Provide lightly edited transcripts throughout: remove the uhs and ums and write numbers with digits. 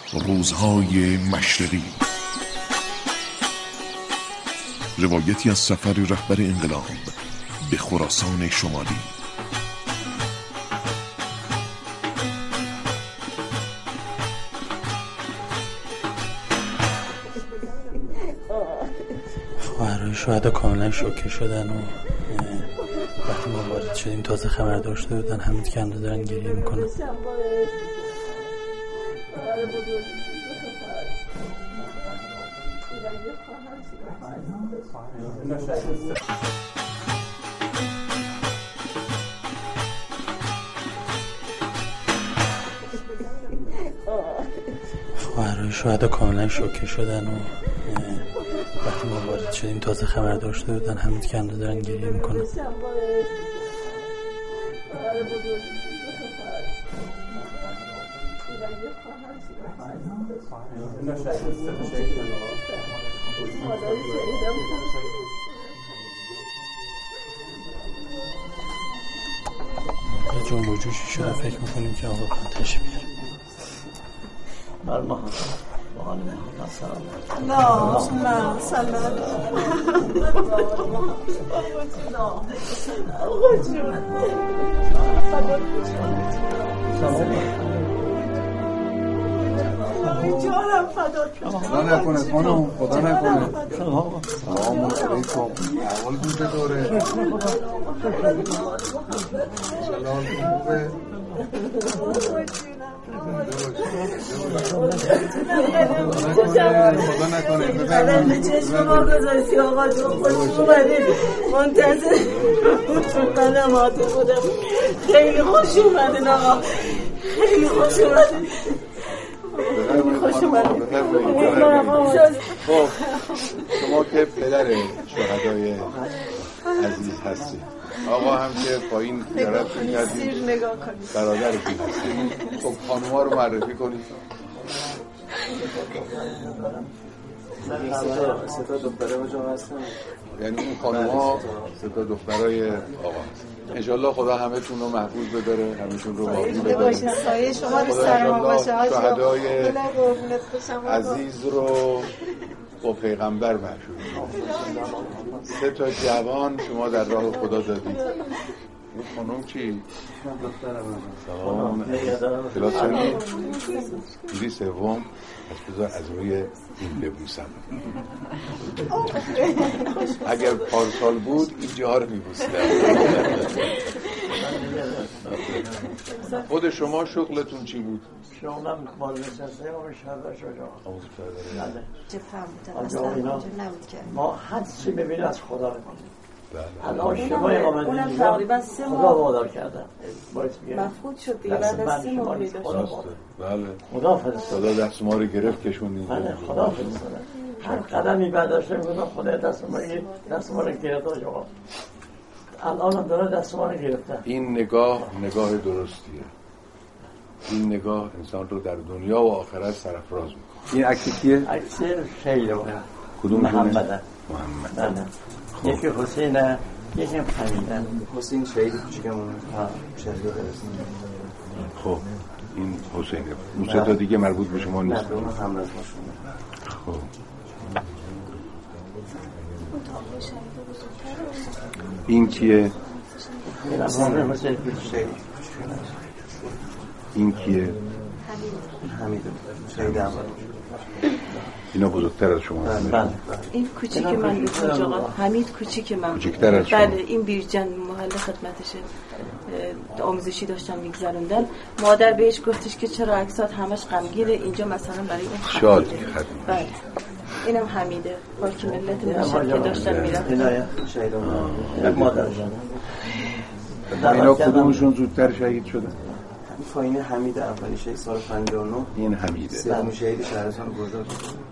روزهای مشرقی، روایتی از سفر رهبر انقلاب به خراسان شمالی. خواهرای شهدا کاملا شوکه شدن و وقتی ما وارد شدیم تازه خبردار شده بودن حمید کنده دارن گریه میکنن. خواهرای شهدا کاملا شوکه شدن و وقتی ما وارد شدیم تازه خبردار شده بودن حمید کنده دارن گریه میکنن. جنب و جوشی شده فکر میکنیم که آقا پنتش بیاره. برما اللهم صل علی خدا نکنه خانم، خدا نکنه. سلام علیکم. احوال دوده دوره سلام خوبه. خدا نکنه به چشم ما گذاشتی آقا جون، خوش اومدید. منتظر خدمات خودم. خیلی خوش اومدین آقا، خیلی خوش اومدین. خوش اومدین. خب شما که پدر شهدای عزیز هستی، آقا هم که پایین زیارتتون کردیم، برادرتون هستیم. خب خانوما رو معرفی کنید. سه تا دختره بجا هستن، یعنی اون خانوما سه تا دخترای آقا هستن. انشالله خدا همه تون رو محفوظ بداره، همشون رو باقی بداره. سایه شما رو سر ما باشه. شهدای عزیز رو با پیغمبر محشور. سه تا جوان شما در راه خدا دادید. این خانم چی؟ سلام. کلاس چندی؟ دیدی سوم. از بذار از روی این ببوسم. اگر پارسال بود این جاها رو میبوسیدم. خود شما شغلتون چی بود؟ شغلم بازنشسته و شهردار شجاع. چه فهمیدم نبود که ما هر چی ببینیم از خدا بکنیم. الان شما اونم تقریبا 3 ماه خدا وادار کردن مفقود شد دیگه بعد از 3 ماه پیدا شد. بله خدا فرستاد. خدا دست ما رو گرفت کشوندیم. بله خدا فرستاد. هر قدمی برداشته میگم خدا دست ما رو گرفت آقا. الان هم داره دست ما رو گرفته. این نگاه درستیه. این نگاه انسان رو در دنیا و آخرت سرافراز میکنه. این عکس کیه؟ عکس خیلی واقعا. کدوم محمد. محمد. یکی حسینه، یکی حمیده. حسین شهید کوچیکمون شهید درست. خب این حسینه. اون سه تا دیگه مربوط به شما نیست. نه اون هم از ما شما. خب این کیه؟ این کیه؟ حمید شهید اول. اینا بزرگتر از شما هستن. این کوچیک من بود آقا حمید، کوچیک من کوچیکتر از شما. بله این بیرجن محل خدمتشه، آموزشی داشتم میگذروندن. مادر بهش گفتش که چرا عکسات همش غمگینه، اینجا مثلا برای اون شاد خدمت. بله اینم حمیده، پاک ملت مشهد که داشتن میرفتن. شهید مادر اینا کدومشون زودتر شهید شدن؟ پایین حمید اولی شهید سال 59. این حمیده. سوم شهید شهرستان گردان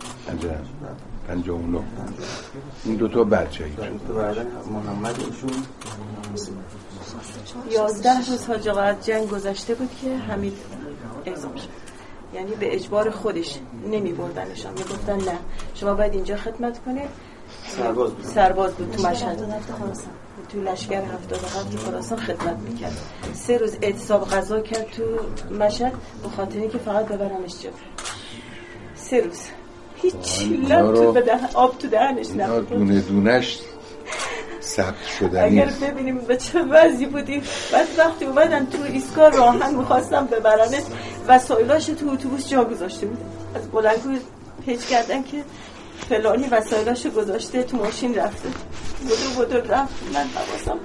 59. این دوتا بعد شهید شد. تو بعد محمد ایشون 11 روز حاج آقا از جنگ گذشته بود که حمید اعزام شد. یعنی به اجبار خودش نمی بردنشان، میگفتن نه شما باید اینجا خدمت کنید. سرباز بود تو مشهد، تو لشکر 77 خراسان خدمت میکرد. 3 روز اعتصاب غذا کرد تو مشهد به خاطر اینکه فقط ببرنش جبهه. 3 روز هیچ لب به آب تو دهنش نبود. دونه دونش ثبت شدنی. اگر ببینیم به چه وضعی بودیم. بعد وقتی اومدن تو ایستگاه راهن میخواستم ببرنش، وسایلاش تو اتوبوس جا گذاشته بود. از بلندگو پیچ کردن که فلانی وسایلاشو گذاشته تو ماشین رفته. بدو رفت. من حواسم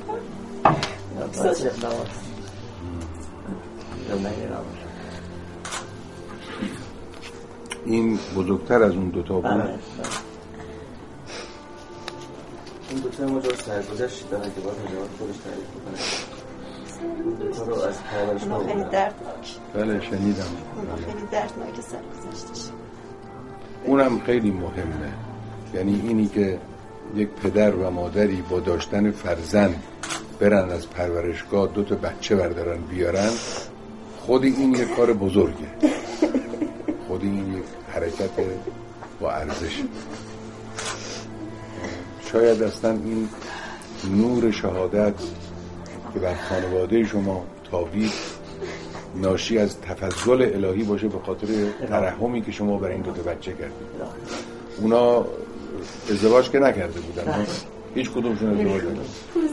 این بزرگتر از اون دوتا بود. این دوتا ما جا سرگذشت دارن که باید مجاوات خودش تعریف میکنه. این دوتا رو از پرورشگاه خیلی دردناک. بله شنیدم. خیلی دردناک سرگذشتش. اونم خیلی مهمه. یعنی اینی که یک پدر و مادری با داشتن فرزند برن از پرورشگاه 2 بچه بردارن بیارن، خود این یک کار بزرگه. خود این یک حرکت با ارزش. شاید اصلا این نور شهادت که بر خانواده شما تابید ناشی از تفضل الهی باشه به خاطر ترحمی که شما برای این 2 بچه کردید. اونا ازدواج که نکرده بودن، هیچ کدومشون ازدواج نکردن.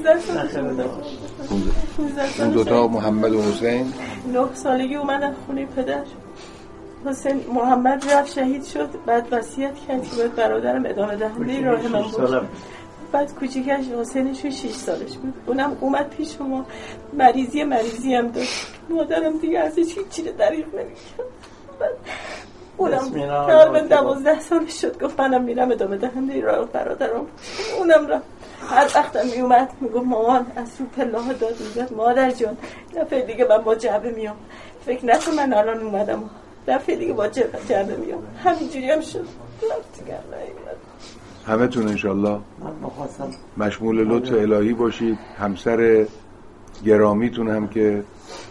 15 سال. اون 2 محمد و حسین 9 سالگی اومدن خونه پدر. حسین محمد رفت شهید شد. بعد وصیت کرد که باید برادرم ادامه دهنده راه من باشه. بعد کوچیکش حسینشون 6 سالش بود. اونم اومد پیش ما. مریضی هم داشت. مادرم دیگه ازش هیچی رو دریغ نمی‌کرد. اونم تقریبا 12 سالش شد. گفت منم میرم ادامه دهنده راه برادرم. اونم رفت. هر وقتم میومد میگفت مامان از رو پله‌ها داد میزد مادر جان دفعه دیگه من با جعبه میام. فکر نکن من الان اومدم دفعه دیگه با جعبه میام. همینجوری هم شد. همه تون انشالله مشمول لطف الهی باشید. همسر گرامیتون هم که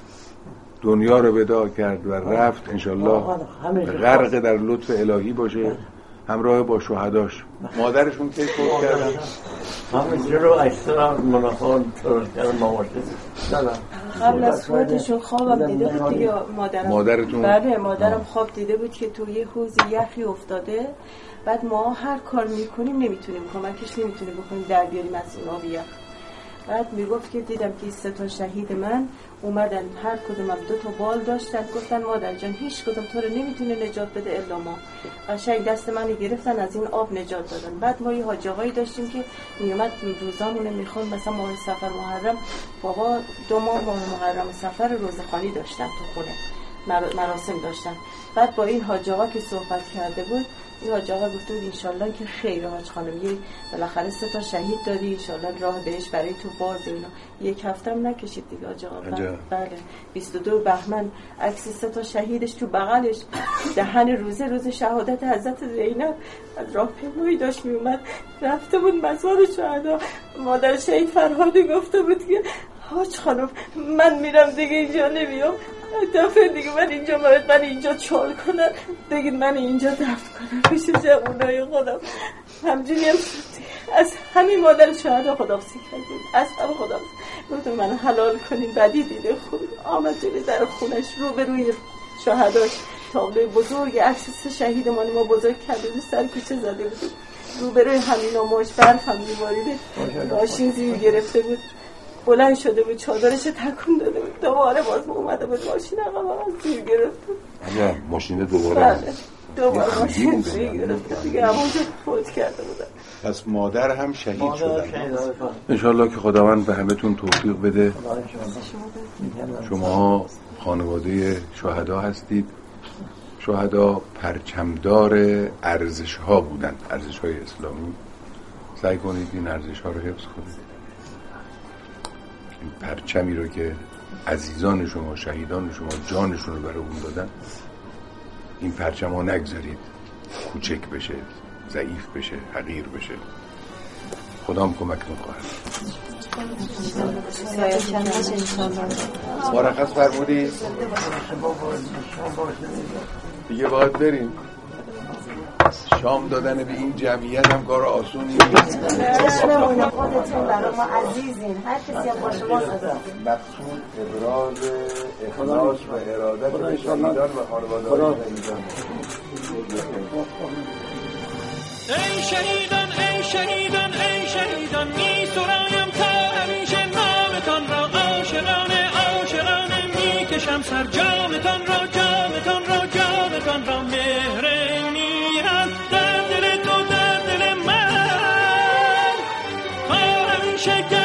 دنیا رو وداع کرد و رفت انشالله غرق در لطف الهی باشه، همراه با شهداش. مادرشون که فوت کردن همینجور رو اکثر منافعان ترد کردن ماماشت قبل از فوتشون خوابم دیده بود دیگه مادرتون؟ بله مادرم خواب دیده بود که تو یه حوض یخی افتاده. بعد ما هر کار میکنیم نمیتونیم کمکش نمیتونیم بکنیم در بیاریم از اون آب یخ. بعد میگفت که دیدم که 3 شهید من اومدن هر کدومم 2 بال داشتن. گفتن مادر جان هیچ کدوم تو رو نمیتونه نجات بده الا ما. قشنگ دست منو گرفتن از این آب نجات دادن. بعد ما یه حاج آقایی داشتیم که میومد روزامونه میخوند. مثلا ماه سفر محرم بابا 2 ماه محرم سفر روزخوانی داشتن تو خونه مراسم داشتن. بعد با این حاج آقا که صحبت کرده بود این حاج آقا گفته بود انشالله که خیر حاج خانم یه بالاخره 3 شهید دادی انشالله راه بهش برای تو باز. اینا 1 هفته هم نکشید دیگه حاج آقا. بله 22 بهمن عکس 3 شهیدش تو بغلش دهن روز شهادت حضرت زینب از راه پیمایی داشت میومد رفته بود مزار شهدا. مادر شهید فرهادی گفته بود که حاج خانم من میرم دیگه اینجا نمیام. دفعه دیگه من اینجا چال کنن بگید من اینجا دفن کنم پیش جوانای خودم. همجوری هم شد. از همین مادر شهدا خداحافظی کردیم. از همه خداحافظی گفتم من حلال کنیم. بعدی دیده خوب آمد جلوی در خونش روبروی شهداش تابلوی بزرگ عکس 3 شهیدمان ما بزرگ کرده بود سر کوچه زده بود. روبروی همینا ماش برف هم می‌باریده. ماشین زیر گرفته بود. بلند شده بود چادرش تکون داده بود. دوباره باز اومده بود ماشین عقب زیر گرفت. اگه ماشین دوباره بله دوباره ماشین زیر گرفت دیگه همونجا فوت کرده بودن. پس مادر هم شهید شدن. انشالله که خداوند به همتون توفیق بده. شما خانواده شهدا هستید. شهدا پرچمدار ارزش ها بودن، ارزش های اسلامی. سعی کنید این ارزش ها رو حفظ کنید. این پرچمی رو که عزیزان شما شهیدان شما جانشون رو برای اون دادن، این پرچم ها نگذارید کوچک بشه، ضعیف بشه، حقیر بشه. خدام کمکتون خواهد. مرخص فرمودی؟ دیگه باید بریم. شام دادن به این جمعیت هم کار آسونی نیست. چشم اون خودتون برای ما عزیزین، هر کسی هم با شما مقصود ابراز اخلاص و ارادت به شهیدان و خانواده‌های شهیدان. ای شهیدان ای شهیدان ای شهیدان می سرایم تا همیشه نامتان را عاشقانه عاشقانه می کشم سر جامتان را جامتان را جامتان را مهر میهن در دل تو در دل من تا همیشه